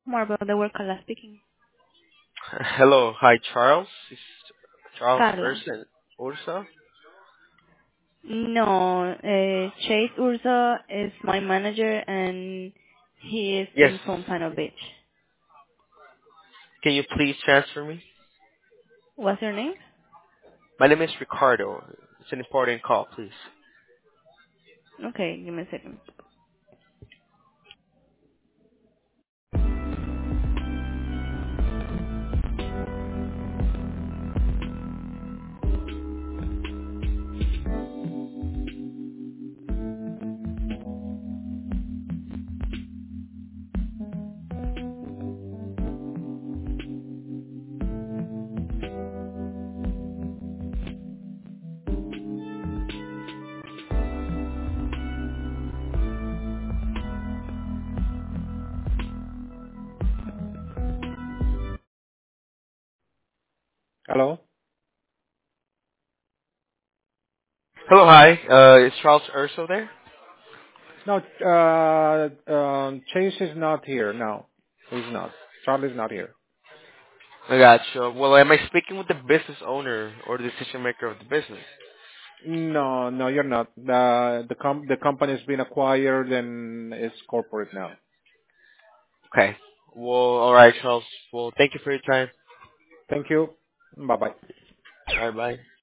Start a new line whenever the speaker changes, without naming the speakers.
More about the work Carla speaking.
Hello. Hi, Charles. Is Charles
Carla.
Ursa?
No, Chase Urza is my manager and he is
Yes.
in Fontana Beach.
Can you please transfer me?
What's your name?
My name is Ricardo. It's an important call, please.
Okay, give me a second. Hello?
Hello, hi. Is Charles Urso there?
No, Chase is not here. No, he's not. Charlie's not here.
I got you. Well, am I speaking with the business owner or the decision maker of the business?
No, no, you're not. The company's been acquired and is corporate now.
Okay. Well, alright, Charles. Well, thank you for your time.
Thank you. Bye bye.
Alright, bye.